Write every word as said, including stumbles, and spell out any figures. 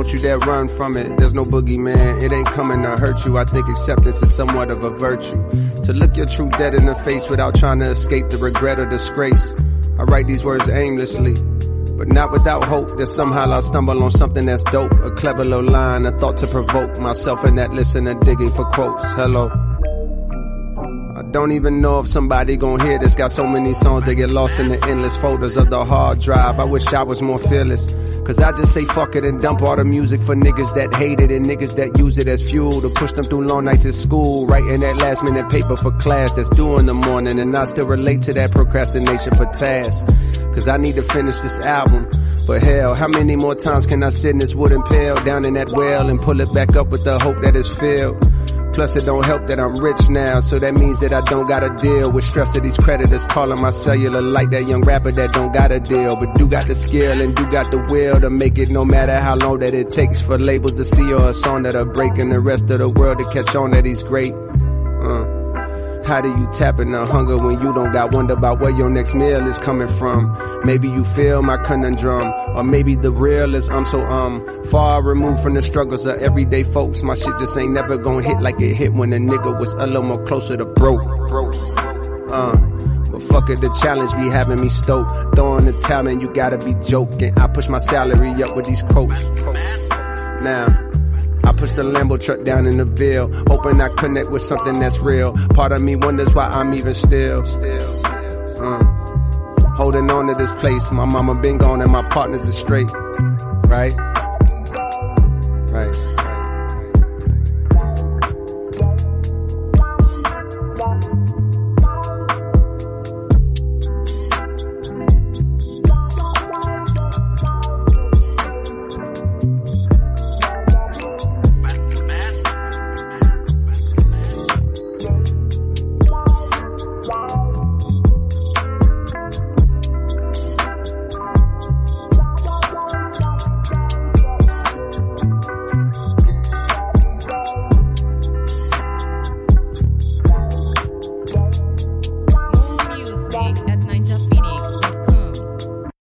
don't you dare run from it. There's no boogeyman, it ain't coming to hurt you. I think acceptance is somewhat of a virtue. To look your truth dead in the face without trying to escape the regret or disgrace. I write these words aimlessly, but not without hope that somehow I'll stumble on something that's dope. A clever little line, a thought to provoke myself in that listener digging for quotes. Hello. I don't even know if somebody gon' hear this. Got so many songs they get lost in the endless folders of the hard drive. I wish I was more fearless, cause I just say fuck it and dump all the music for niggas that hate it and niggas that use it as fuel to push them through long nights at school, writing that last minute paper for class that's due in the morning. And I still relate to that procrastination for tasks, cause I need to finish this album. But hell, how many more times can I sit in this wooden pail down in that well and pull it back up with the hope that it's filled? Plus it don't help that I'm rich now, so that means that I don't gotta deal with stress of these creditors calling my cellular like that young rapper that don't got a deal, but do got the skill and do got the will to make it no matter how long that it takes for labels to see or a song that'll break and the rest of the world to catch on that he's great. Uh. How do you tap in the hunger when you don't got wonder about where your next meal is coming from? Maybe you feel my conundrum, or maybe the real is I'm so um far removed from the struggles of everyday folks. My shit just ain't never gonna hit like it hit when a nigga was a little more closer to broke. broke. Uh, but fuck it, the challenge be having me stoked. Throwing the towel, man, you gotta be joking. I push my salary up with these quotes. Now I push the Lambo truck down in the Ville, hoping I connect with something that's real. Part of me wonders why I'm even still, uh, holding on to this place. My mama been gone and my partners are straight, right? Right.